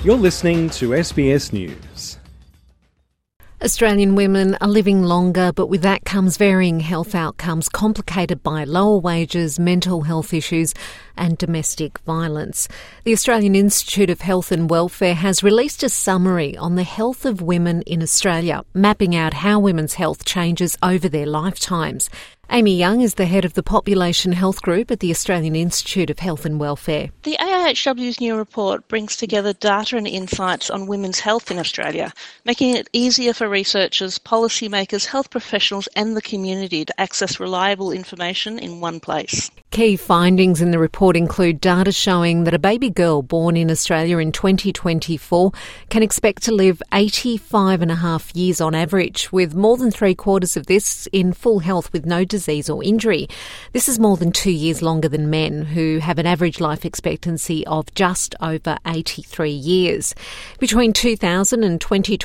You're listening to SBS News. Australian women are living longer, but with that comes varying health outcomes complicated by lower wages, mental health issues and domestic violence. The Australian Institute of Health and Welfare has released a summary on the health of women in Australia, mapping out how women's health changes over their lifetimes. Amy Young is the head of the Population Health Group at the Australian Institute of Health and Welfare. The AIHW's new report brings together data and insights on women's health in Australia, making it easier for researchers, policymakers, health professionals and the community to access reliable information in one place. Key findings in the report include data showing that a baby girl born in Australia in 2024 can expect to live 85.5 years on average, with more than 3/4 of this in full health with no disease or injury. This is more than 2 years longer than men, who have an average life expectancy of just over 83 years. Between 2000 and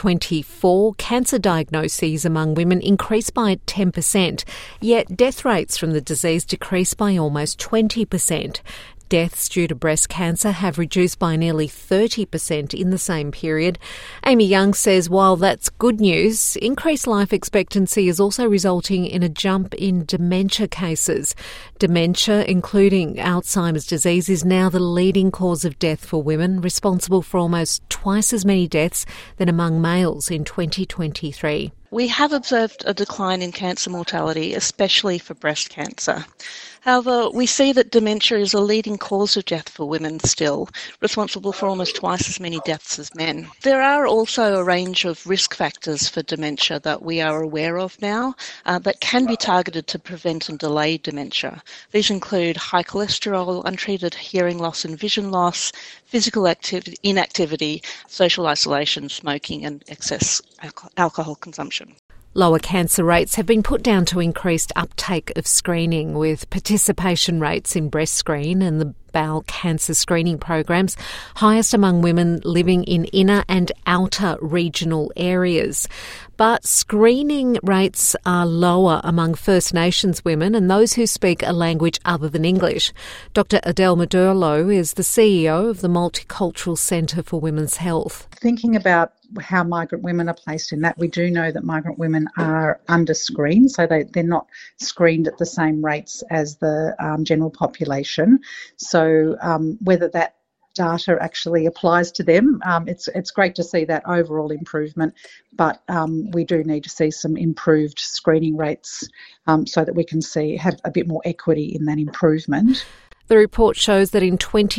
2024, cancer diagnoses among women increased by 10%, yet death rates from the disease decreased by almost 20%. Deaths due to breast cancer have reduced by nearly 30% in the same period. Amy Young says while that's good news, increased life expectancy is also resulting in a jump in dementia cases. Dementia, including Alzheimer's disease, is now the leading cause of death for women, responsible for almost twice as many deaths than among males in 2023. We have observed a decline in cancer mortality, especially for breast cancer. However, we see that dementia is a leading cause of death for women still, responsible for almost twice as many deaths as men. There are also a range of risk factors for dementia that we are aware of now that can be targeted to prevent and delay dementia. These include high cholesterol, untreated hearing loss and vision loss, physical inactivity, social isolation, smoking and excess alcohol consumption. Lower cancer rates have been put down to increased uptake of screening, with participation rates in breast screen and the bowel cancer screening programs highest among women living in inner and outer regional areas. But screening rates are lower among First Nations women and those who speak a language other than English. Dr Adele Modurlo is the CEO of the Multicultural Centre for Women's Health. Thinking about how migrant women are placed in that, we do know that migrant women are under-screened, so they're not screened at the same rates as the general population. So whether that data actually applies to them, it's great to see that overall improvement, but we do need to see some improved screening rates so that we can have a bit more equity in that improvement. The report shows that in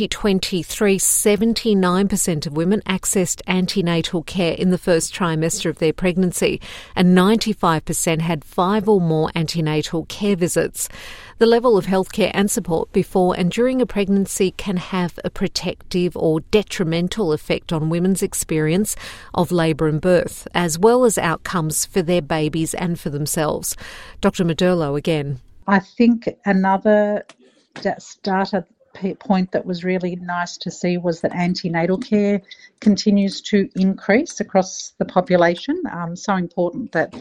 2023, 79% of women accessed antenatal care in the first trimester of their pregnancy, and 95% had 5 or more antenatal care visits. The level of healthcare and support before and during a pregnancy can have a protective or detrimental effect on women's experience of labour and birth, as well as outcomes for their babies and for themselves. Dr Modurlo again. I think another data point that was really nice to see was that antenatal care continues to increase across the population. So important that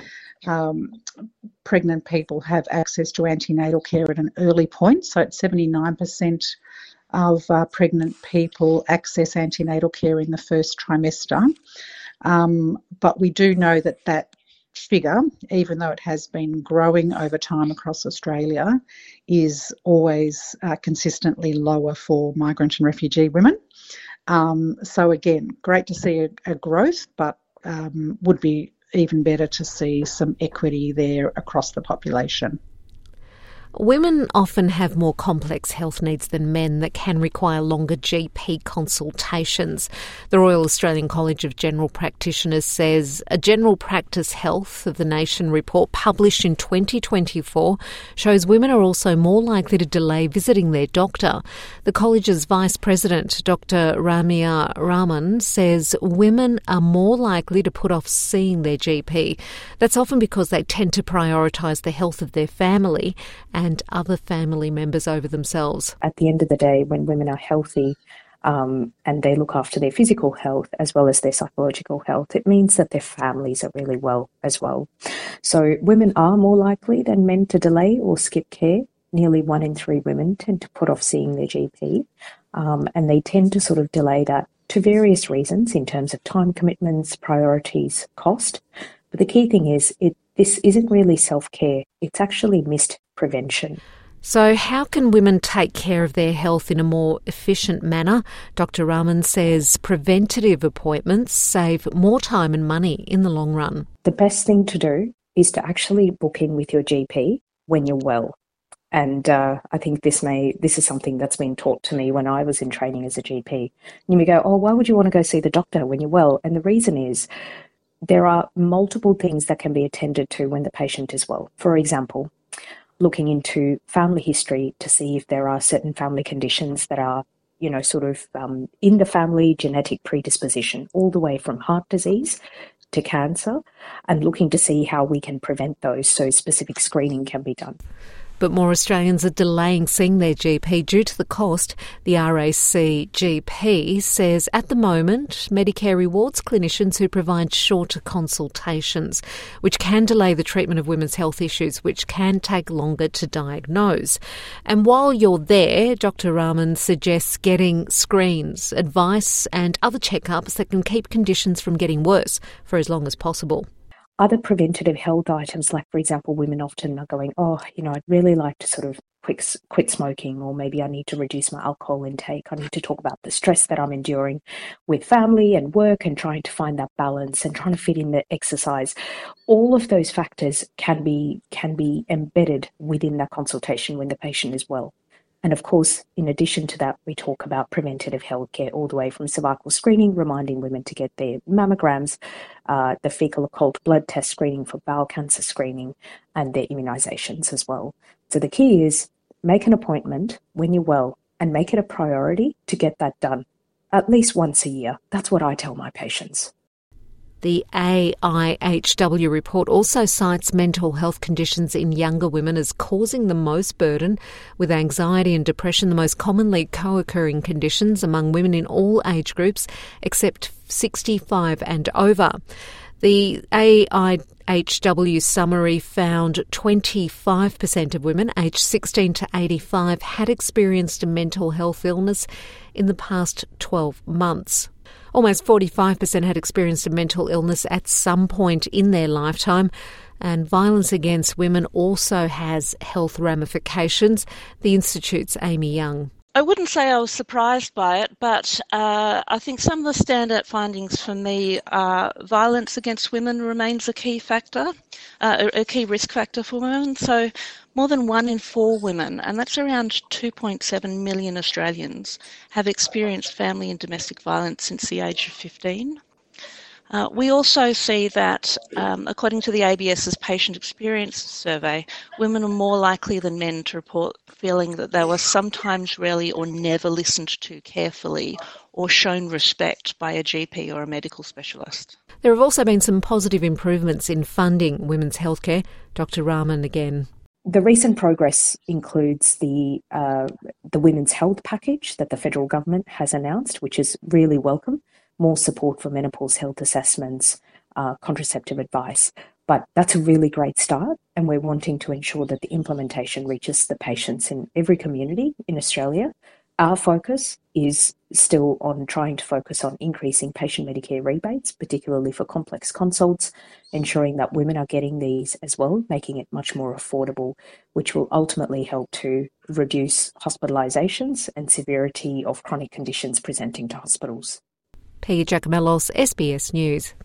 pregnant people have access to antenatal care at an early point. So at 79% of pregnant people access antenatal care in the first trimester. But we do know that figure, even though it has been growing over time across Australia, is always consistently lower for migrant and refugee women. So again, great to see a growth, but would be even better to see some equity there across the population. Women often have more complex health needs than men that can require longer GP consultations. The Royal Australian College of General Practitioners says a General Practice Health of the Nation report published in 2024 shows women are also more likely to delay visiting their doctor. The college's Vice President, Dr Ramia Rahman, says women are more likely to put off seeing their GP. That's often because they tend to prioritise the health of their family and other family members over themselves. At the end of the day, when women are healthy and they look after their physical health as well as their psychological health, it means that their families are really well as well. So women are more likely than men to delay or skip care. Nearly 1 in 3 women tend to put off seeing their GP, and they tend to sort of delay that to various reasons in terms of time commitments, priorities, cost. But the key thing is this isn't really self-care. It's actually missed prevention. So how can women take care of their health in a more efficient manner? Dr. Rahman says preventative appointments save more time and money in the long run. The best thing to do is to actually book in with your GP when you're well. And I think this is something that's been taught to me when I was in training as a GP. And you may go, oh, why would you want to go see the doctor when you're well? And the reason is there are multiple things that can be attended to when the patient is well. For example, looking into family history to see if there are certain family conditions that are, in the family, genetic predisposition, all the way from heart disease to cancer, and looking to see how we can prevent those so specific screening can be done. But more Australians are delaying seeing their GP due to the cost. The RAC GP says at the moment, Medicare rewards clinicians who provide shorter consultations, which can delay the treatment of women's health issues, which can take longer to diagnose. And while you're there, Dr. Rahman suggests getting screens, advice and other checkups that can keep conditions from getting worse for as long as possible. Other preventative health items, like, for example, women often are going, I'd really like to sort of quit smoking, or maybe I need to reduce my alcohol intake. I need to talk about the stress that I'm enduring with family and work and trying to find that balance and trying to fit in the exercise. All of those factors can be embedded within that consultation when the patient is well. And of course, in addition to that, we talk about preventative healthcare all the way from cervical screening, reminding women to get their mammograms, the fecal occult blood test screening for bowel cancer screening, and their immunisations as well. So the key is make an appointment when you're well and make it a priority to get that done at least once a year. That's what I tell my patients. The AIHW report also cites mental health conditions in younger women as causing the most burden, with anxiety and depression the most commonly co-occurring conditions among women in all age groups except 65 and over. The AIHW summary found 25% of women aged 16 to 85 had experienced a mental health illness in the past 12 months. Almost 45% had experienced a mental illness at some point in their lifetime, and violence against women also has health ramifications. The Institute's Amy Young. I wouldn't say I was surprised by it, but I think some of the standout findings for me are violence against women remains a key factor, a key risk factor for women. So more than 1 in 4 women, and that's around 2.7 million Australians, have experienced family and domestic violence since the age of 15. We also see that, according to the ABS's Patient Experience Survey, women are more likely than men to report feeling that they were sometimes, rarely or never listened to carefully or shown respect by a GP or a medical specialist. There have also been some positive improvements in funding women's healthcare. Dr. Rahman again. The recent progress includes the women's health package that the federal government has announced, which is really welcome. More support for menopause health assessments, contraceptive advice. But that's a really great start, and we're wanting to ensure that the implementation reaches the patients in every community in Australia. Our focus is still on trying to focus on increasing patient Medicare rebates, particularly for complex consults, ensuring that women are getting these as well, making it much more affordable, which will ultimately help to reduce hospitalisations and severity of chronic conditions presenting to hospitals. Pia Giacomellos, SBS News.